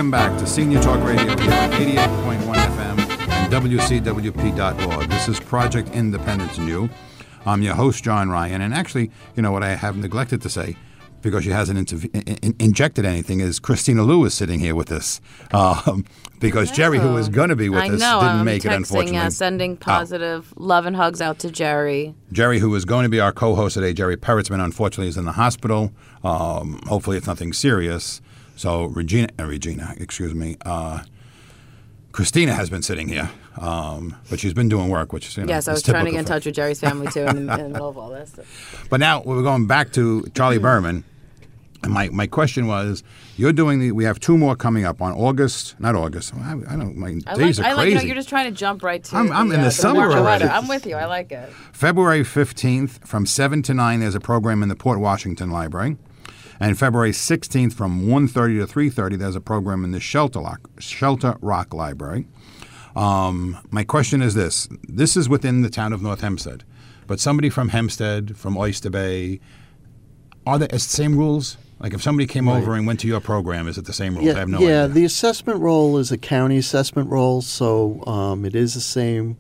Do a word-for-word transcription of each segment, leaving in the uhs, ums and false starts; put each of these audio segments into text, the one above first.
Welcome back to Senior Talk Radio here on eighty-eight point one F M and W C W P dot org. This is Project Independence New. I'm your host, John Ryan. And actually, you know what I have neglected to say, because she hasn't interv- in- injected anything, is Christina Liu is sitting here with us. Um, because know. Jerry, who was going to be with I us, know. didn't I'm make texting, it, unfortunately. Uh, sending positive oh. love and hugs out to Jerry. Jerry, who was going to be our co-host today, Jerry Perritzman, unfortunately is in the hospital. Um, hopefully it's nothing serious. So Regina, uh, Regina, excuse me, uh, Christina has been sitting here, um, but she's been doing work, which is, you know, yes, I was trying to get in touch with Jerry's family too in the, in the middle of all this. But now we're going back to Charlie Berman, and my, my question was, you're doing the. We have two more coming up on August, not August. I, I don't. My I days like, are I like, crazy. You know, you're just trying to jump right to. I'm, I'm the, in the, uh, summer the already. I'm with you. I like it. February fifteenth from seven to nine, there's a program in the Port Washington Library. And February sixteenth from one thirty to three thirty, there's a program in the Shelter Rock, Shelter Rock Library. Um, my question is this. This is within the town of North Hempstead. But somebody from Hempstead, from Oyster Bay, are there the same rules? Like if somebody came right. over and went to your program, is it the same rules? Yeah, I have no yeah, idea. the assessment role is a county assessment role, so um, it is the same.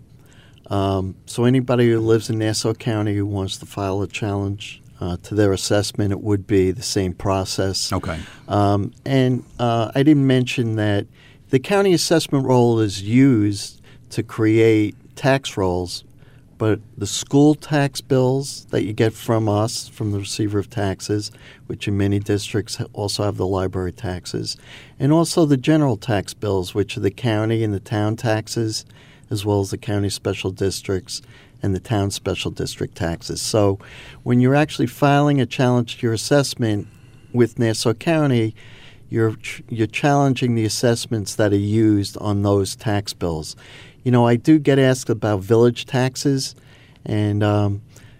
Um, so anybody who lives in Nassau County who wants to file a challenge Uh, to their assessment, it would be the same process. Okay. Um, and uh, I didn't mention that the county assessment roll is used to create tax rolls, but the school tax bills that you get from us, from the receiver of taxes, which in many districts also have the library taxes, and also the general tax bills, which are the county and the town taxes, as well as the county special districts and the town special district taxes. So when you're actually filing a challenge to your assessment with Nassau County, you're you're challenging the assessments that are used on those tax bills. You know, I do get asked about village taxes, and um,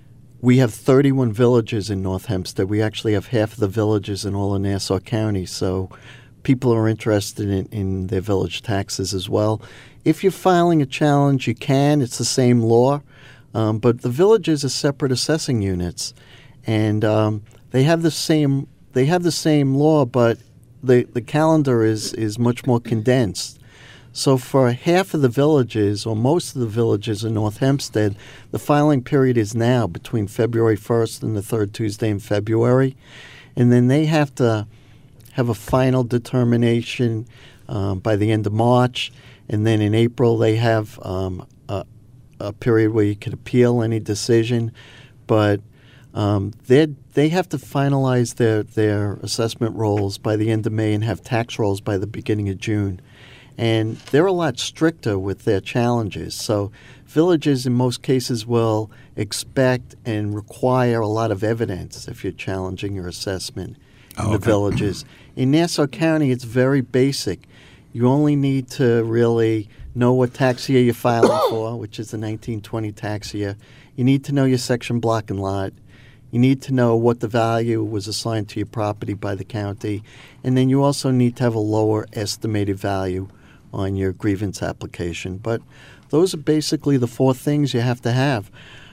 we have thirty-one villages in North Hempstead. We actually have half of the villages in all of Nassau County, so people are interested in, in their village taxes as well. If you're filing a challenge, you can. It's the same law. Um, but the villages are separate assessing units, and um, they have the same they have the same law, but the the calendar is is much more condensed. So for half of the villages, or most of the villages in North Hempstead, the filing period is now between February first and the third Tuesday in February, and then they have to have a final determination um, by the end of March, and then in April they have um, a a period where you could appeal any decision, but um, they they have to finalize their, their assessment rolls by the end of May and have tax rolls by the beginning of June. And they're a lot stricter with their challenges. So villages in most cases will expect and require a lot of evidence if you're challenging your assessment in oh, the okay. villages. In Nassau County, it's very basic. You only need to really know what tax year you're filing for, which is the nineteen twenty tax year. You need to know your section, block, and lot. You need to know what the value was assigned to your property by the county. And then you also need to have a lower estimated value on your grievance application. But those are basically the four things you have to have.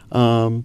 Um,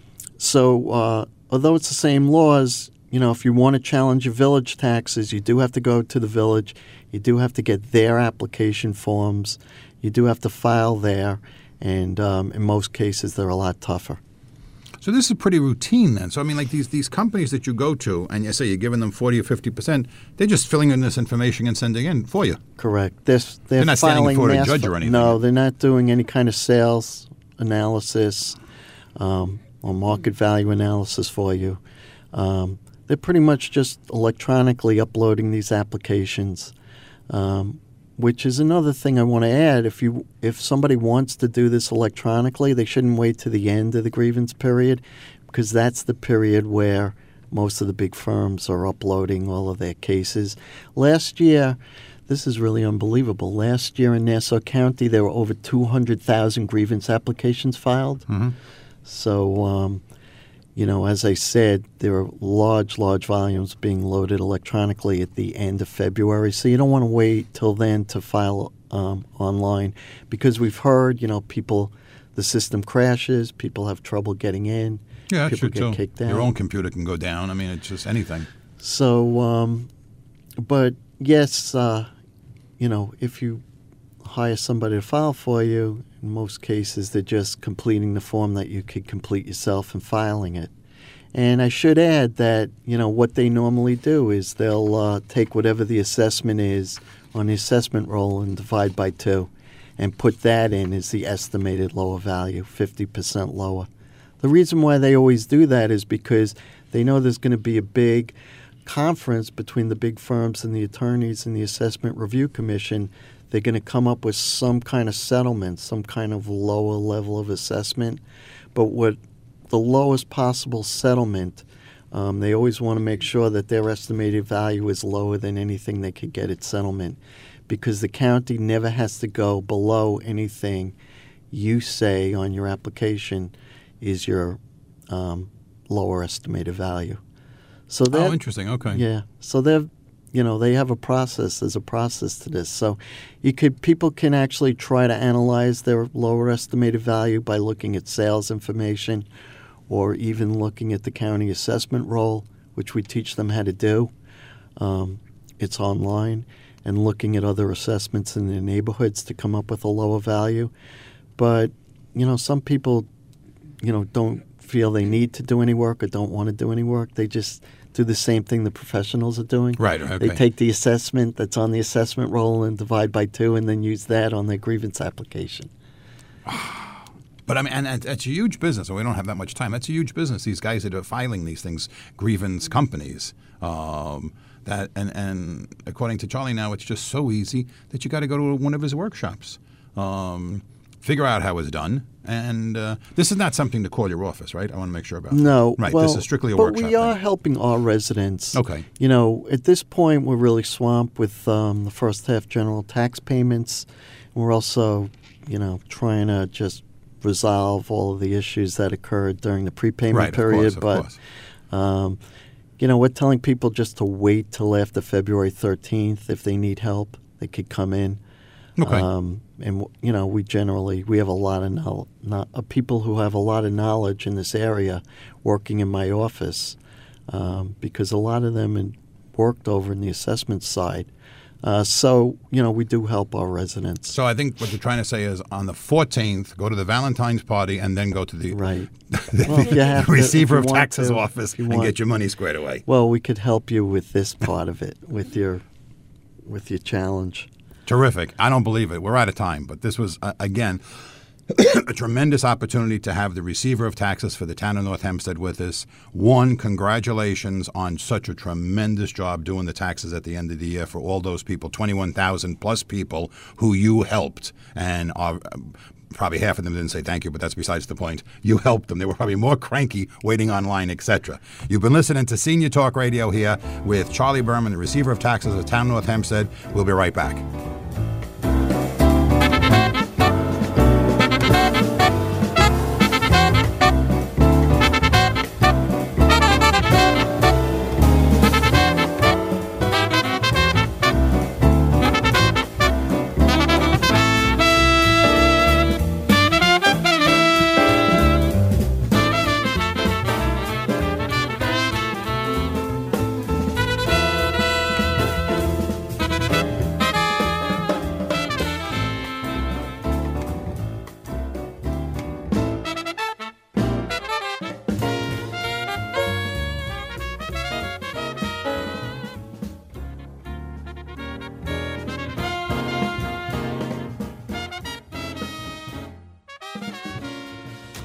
so uh, although it's the same laws, you know, if you want to challenge your village taxes, you do have to go to the village. You do have to get their application forms. You do have to file there. And um, in most cases, they're a lot tougher. So this is pretty routine then. So, I mean, like these these companies that you go to and you say you're giving them forty or fifty percent, they're just filling in this information and sending in for you. Correct. They're, they're, they're not standing filing before a mass judge fi- or anything. No, they're not doing any kind of sales analysis um, or market value analysis for you. Um, they're pretty much just electronically uploading these applications, um, which is another thing I want to add. If you if somebody wants to do this electronically, they shouldn't wait to the end of the grievance period, because that's the period where most of the big firms are uploading all of their cases. Last year, this is really unbelievable. Last year in Nassau County, there were over two hundred thousand grievance applications filed. Mm-hmm. So, um, you know, as I said, there are large, large volumes being loaded electronically at the end of February. So you don't want to wait till then to file um, online, because we've heard, you know, people, the system crashes, people have trouble getting in, yeah, people true get too. kicked out. Your own computer can go down. I mean, it's just anything. So, um, but yes, uh, you know, if you hire somebody to file for you, in most cases they're just completing the form that you could complete yourself and filing it. And I should add that, you know, what they normally do is they'll uh, take whatever the assessment is on the assessment roll and divide by two and put that in as the estimated lower value, fifty percent lower. The reason why they always do that is because they know there's going to be a big conference between the big firms and the attorneys and the Assessment Review Commission. They're going to come up with some kind of settlement, some kind of lower level of assessment. But what the lowest possible settlement, um, they always want to make sure that their estimated value is lower than anything they could get at settlement, because the county never has to go below anything you say on your application is your um, lower estimated value. So oh, interesting. Okay. Yeah. So they've, you know, they have a process. There's a process to this. So you could people can actually try to analyze their lower estimated value by looking at sales information, or even looking at the county assessment roll, which we teach them how to do. Um, it's online, and looking at other assessments in their neighborhoods to come up with a lower value. But you know, some people, you know, don't feel they need to do any work or don't want to do any work. They just do the same thing the professionals are doing. Right. Okay. They take the assessment that's on the assessment roll and divide by two, and then use that on their grievance application. But I mean, and, and it's a huge business, and we don't have that much time. That's a huge business. These guys that are filing these things, grievance companies. Um, that and, and according to Charlie now, it's just so easy that you got to go to one of his workshops. Um, figure out how it's done. And uh, this is not something to call your office, right? I want to make sure about that. No. Right, well, this is strictly a but workshop we are thing. helping our residents. Okay. You know, at this point, we're really swamped with um, the first half general tax payments. We're also, you know, trying to just resolve all of the issues that occurred during the prepayment right, period. Of course, of but, um, you know, we're telling people just to wait till after February thirteenth. If they need help, they could come in. Okay. Um, and, you know, we generally, we have a lot of no, not, uh, people who have a lot of knowledge in this area working in my office, um, because a lot of them had worked over in the assessment side. Uh, so, you know, we do help our residents. So I think what you're trying to say is on the fourteenth, go to the Valentine's party and then go to the, Right. the, Well, you have to- receiver if of you want taxes to, office if you and want- get your money squared away. Well, we could help you with this part of it, with your, with your challenge. Terrific. I don't believe it. We're out of time. But this was, uh, again, a tremendous opportunity to have the receiver of taxes for the town of North Hempstead with us. One, congratulations on such a tremendous job doing the taxes at the end of the year for all those people, twenty-one thousand plus people who you helped. And are, um, probably half of them didn't say thank you, but that's besides the point. You helped them. They were probably more cranky waiting online, et cetera. You've been listening to Senior Talk Radio here with Charlie Berman, the receiver of taxes of town of North Hempstead. We'll be right back.